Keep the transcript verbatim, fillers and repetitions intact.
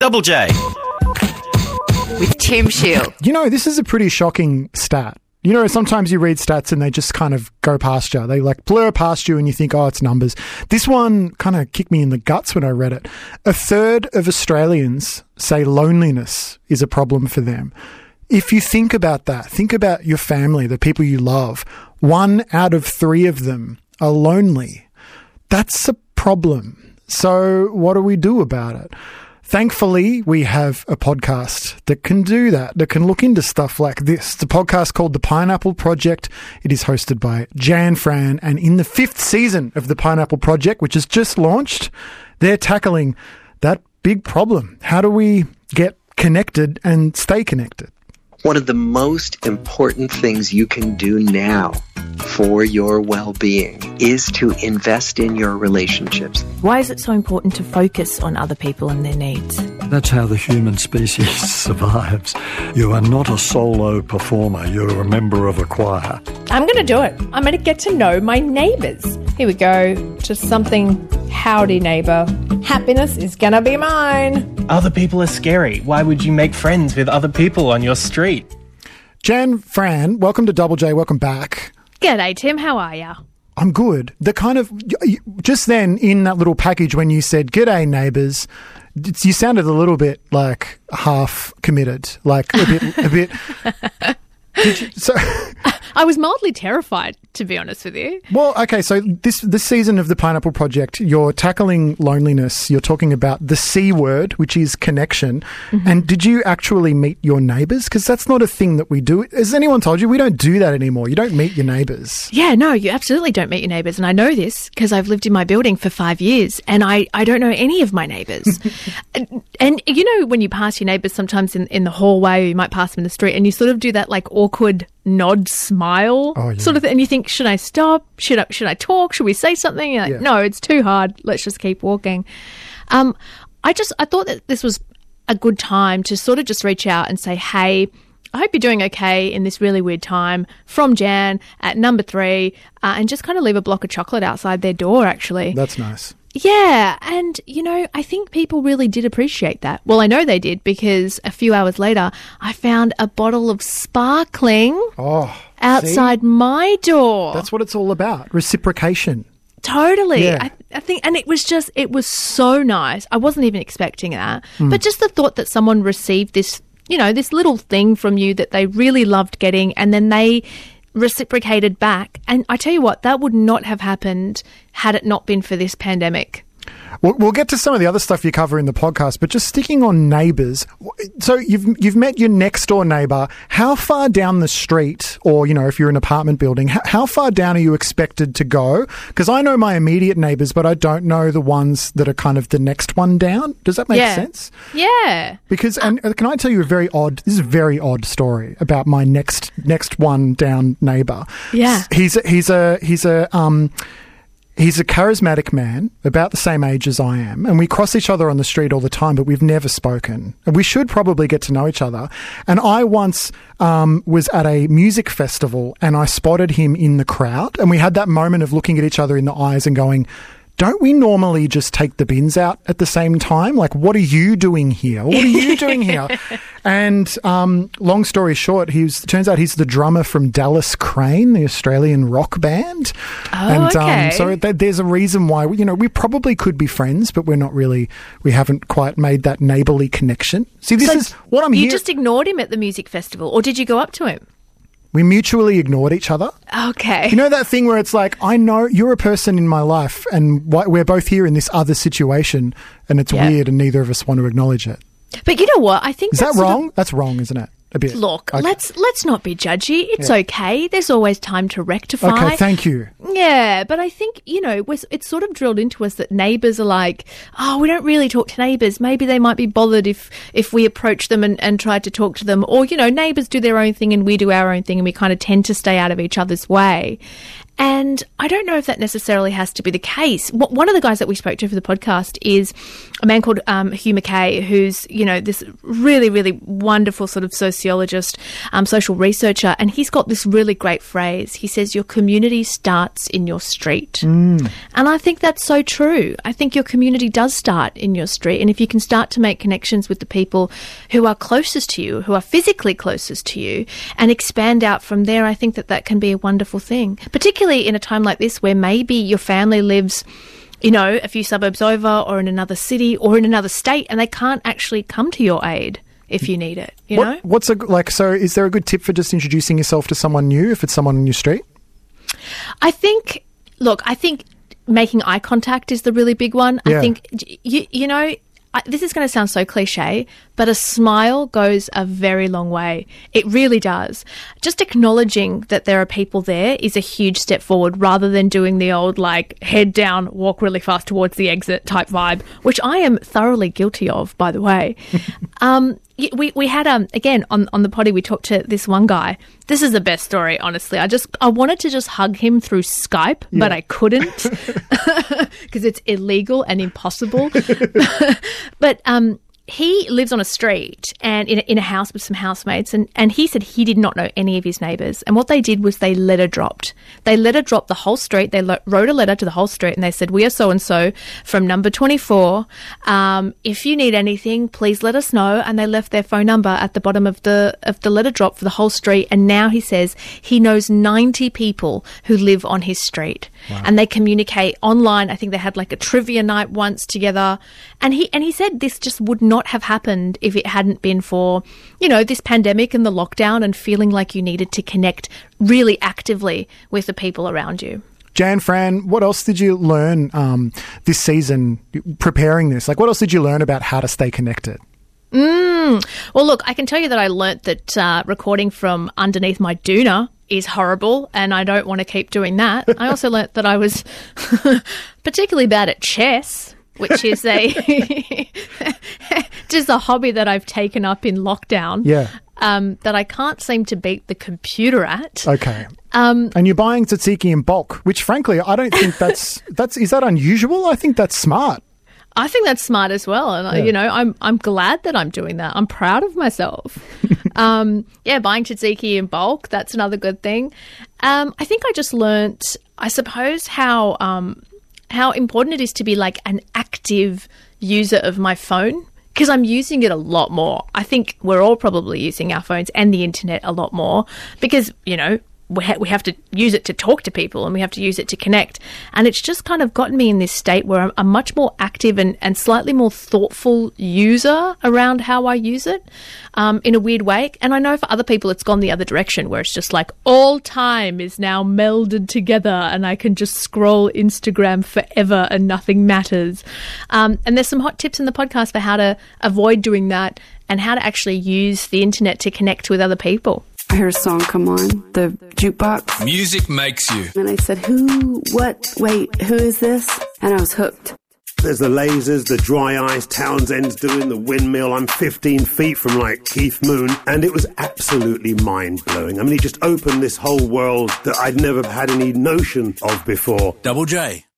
Double J. With Tim Shield. You know, this is a pretty shocking stat. You know, sometimes you read stats and they just kind of go past you. They like blur past you and you think, oh, it's numbers. This one kind of kicked me in the guts when I read it. A third of Australians say loneliness is a problem for them. If you think about that, think about your family, the people you love. One out of three of them are lonely. That's a problem. So what do we do about it? Thankfully, we have a podcast that can do that, that can look into stuff like this. It's a podcast called The Pineapple Project. It is hosted by Jan Fran, and in the fifth season of The Pineapple Project, which has just launched, they're tackling that big problem. How do we get connected and stay connected? One of the most important things you can do now for your well-being is to invest in your relationships. Why is it so important to focus on other people and their needs? That's how the human species survives. You are not a solo performer. You're a member of a choir. I'm going to do it. I'm going to get to know my neighbours. Here we go. Just something, howdy neighbour. Happiness is going to be mine. Other people are scary. Why would you make friends with other people on your street? Jan Fran, welcome to Double J. Welcome back. G'day, Tim. How are ya? I'm good. The kind of, just then in that little package when you said, g'day neighbours, you sounded a little bit like half committed, like a bit, a bit. Did you, so I was mildly terrified, to be honest with you. Well, okay, so this this season of the Pineapple Project, you're tackling loneliness. You're talking about the C word, which is connection. Mm-hmm. And did you actually meet your neighbours? Because that's not a thing that we do. Has anyone told you? We don't do that anymore. You don't meet your neighbours. Yeah, no, you absolutely don't meet your neighbours. And I know this because I've lived in my building for five years and I, I don't know any of my neighbours. and, and, you know, when you pass your neighbours sometimes in, in the hallway or you might pass them in the street and you sort of do that like awkward nod smile oh, yeah. sort of thing. And you think, should I stop? Should I, should I talk? Should we say something? You're like, yeah. no, it's too hard. Let's just keep walking. Um, I just, I thought that this was a good time to sort of just reach out and say, hey, I hope you're doing okay in this really weird time, from Jan at number three, uh, and just kind of leave a block of chocolate outside their door, actually. That's nice. Yeah, and, you know, I think people really did appreciate that. Well, I know they did because a few hours later, I found a bottle of sparkling oh, outside see? my door. That's what it's all about, reciprocation. Totally. Yeah. I, I think, and it was just, it was so nice. I wasn't even expecting that. Mm. But just the thought that someone received this, you know, this little thing from you that they really loved getting and then they reciprocated back. And I tell you what, that would not have happened had it not been for this pandemic. We'll, we'll get to some of the other stuff you cover in the podcast, but just sticking on neighbours. So you've you've met your next door neighbour. How far down the street, or, you know, if you're in an apartment building, how, how far down are you expected to go? Because I know my immediate neighbours, but I don't know the ones that are kind of the next one down. Does that make yeah. sense? Yeah. Because, and can I tell you a very odd, this is a very odd story about my next next one down neighbour. Yeah. He's a, he's a, he's a, um, He's a charismatic man, about the same age as I am, and we cross each other on the street all the time, but we've never spoken. And we should probably get to know each other. And I once um, was at a music festival and I spotted him in the crowd, and we had that moment of looking at each other in the eyes and going, don't we normally just take the bins out at the same time? Like, what are you doing here? What are you doing here? And um, long story short, he was, turns out he's the drummer from Dallas Crane, the Australian rock band. Oh, and, okay. Um, so th- there's a reason why, you know, we probably could be friends, but we're not really, we haven't quite made that neighbourly connection. See, this So is what I'm You here. just ignored him at the music festival, or did you go up to him? We mutually ignored each other. Okay. You know that thing where it's like, I know you're a person in my life and wh- we're both here in this other situation and it's Yeah. weird and neither of us want to acknowledge it. But you know what? I think Is that's that sort of- wrong? That's wrong, isn't it? A bit. Look, Okay. let's let's not be judgy. It's Yeah. okay. There's always time to rectify. Okay, thank you. Yeah, but I think, you know, we're- it's sort of drilled into us that neighbours are like, oh, we don't really talk to neighbours. Maybe they might be bothered if, if we approach them and, and try to talk to them. Or, you know, neighbours do their own thing and we do our own thing and we kind of tend to stay out of each other's way. And I don't know if that necessarily has to be the case. W- one of the guys that we spoke to for the podcast is a man called um, Hugh McKay, who's, you know, this really, really wonderful sort of sociologist, um, social researcher. And he's got this really great phrase. He says, your community starts in your street. Mm. And I think that's so true. I think your community does start in your street. And if you can start to make connections with the people who are closest to you, who are physically closest to you, and expand out from there, I think that that can be a wonderful thing, particularly in a time like this where maybe your family lives, you know, a few suburbs over or in another city or in another state, and they can't actually come to your aid if you need it, you what, know? What's a, like, so is there a good tip for just introducing yourself to someone new if it's someone in your street? I think, look, I think making eye contact is the really big one. Yeah. I think, you, you know, I, this is going to sound so cliche, but a smile goes a very long way. It really does. Just acknowledging that there are people there is a huge step forward rather than doing the old, like, head down, walk really fast towards the exit type vibe, which I am thoroughly guilty of, by the way. um, we, we had, um, again, on, on the potty, we talked to this one guy. This is the best story, honestly. I just, I wanted to just hug him through Skype, yeah. but I couldn't because it's illegal and impossible. But um, he lives on a street and in a, in a house with some housemates, and, and he said he did not know any of his neighbours. And what they did was they letter dropped. They letter dropped the whole street. They lo- wrote a letter to the whole street, and they said, we are so-and-so from number twenty-four. Um, if you need anything, please let us know. And they left their phone number at the bottom of the of the letter drop for the whole street. And now he says he knows ninety people who live on his street. Wow. And they communicate online. I think they had like a trivia night once together. And he and he said this just would not have happened if it hadn't been for, you know, this pandemic and the lockdown and feeling like you needed to connect really actively with the people around you. Jan, Fran, what else did you learn um, this season preparing this? Like, what else did you learn about how to stay connected? Mm. Well, look, I can tell you that I learnt that uh, recording from underneath my doona is horrible, and I don't want to keep doing that. I also learnt that I was particularly bad at chess, which is a just a hobby that I've taken up in lockdown. Yeah. Um, that I can't seem to beat the computer at. Okay. Um, and you're buying tzatziki in bulk, which frankly, I don't think that's, that's, is that unusual? I think that's smart. I think that's smart as well. And, yeah. you know, I'm I'm glad that I'm doing that. I'm proud of myself. um, yeah, buying tzatziki in bulk, that's another good thing. Um, I think I just learnt, I suppose, how um, how important it is to be like an active user of my phone, because I'm using it a lot more. I think we're all probably using our phones and the internet a lot more because, you know, we, ha- we have to use it to talk to people and we have to use it to connect. And it's just kind of gotten me in this state where I'm a much more active and, and slightly more thoughtful user around how I use it um, in a weird way. And I know for other people it's gone the other direction where it's just like all time is now melded together and I can just scroll Instagram forever and nothing matters. Um, and there's some hot tips in the podcast for how to avoid doing that and how to actually use the internet to connect with other people. I heard a song come on, the jukebox. Music makes you. And I said, who, what, wait, who is this? And I was hooked. There's the lasers, the dry ice, Townsend's doing the windmill. I'm fifteen feet from like Keith Moon. And it was absolutely mind-blowing. I mean, it just opened this whole world that I'd never had any notion of before. Double J.